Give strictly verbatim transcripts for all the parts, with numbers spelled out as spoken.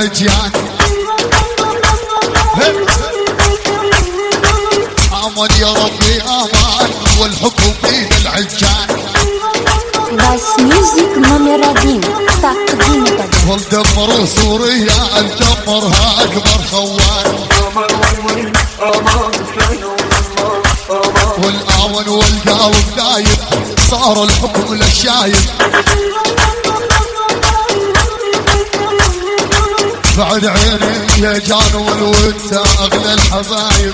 الهجان. امان يا ربي امان والحكم بيد العجان. بس ميوزك نمرة تقديم تقديم والدمروا سوريا الدمرها اكبر خوان. والاون والقالب دايب صار الحكم للشايب. بعد عيني يا جان والود اغلى الحبايب.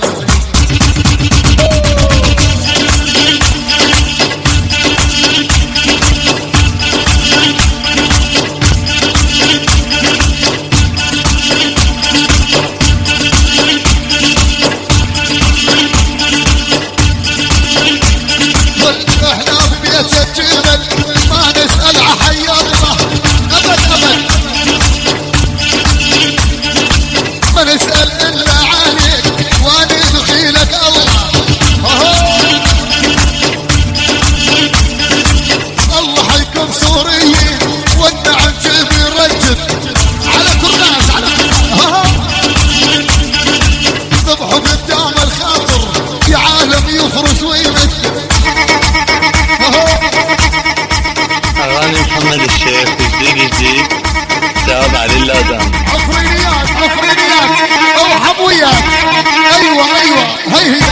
محمد الشيخ جديد جديد تابع علي اللازم. عفرينيات عفرينيات ارحب وياك. ايوه ايوه هي هي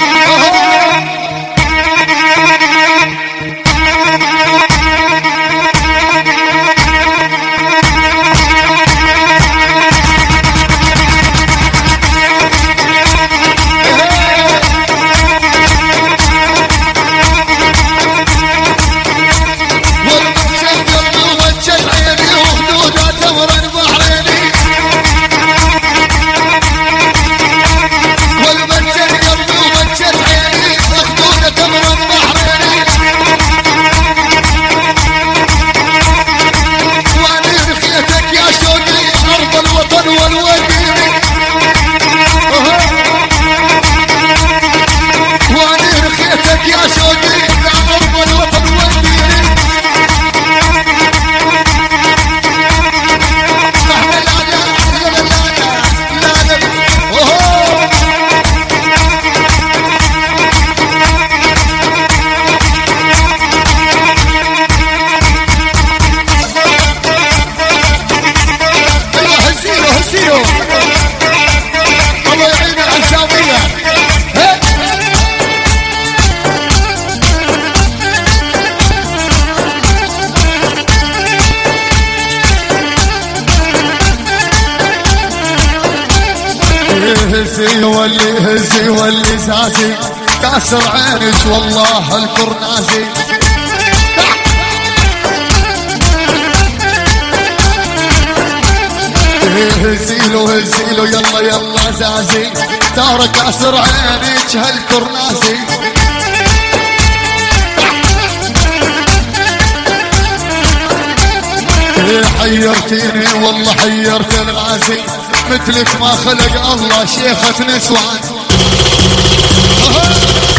هزي واللي هزي واللي زازي كاسر عينك والله الكرنازي. هزيلو هزيلو يلا يلا زازي ترى كاسر عينك هالكرنازي. حيرتيني والله حيرت الغازي مثلك ما خلق الله شيخة نسوان.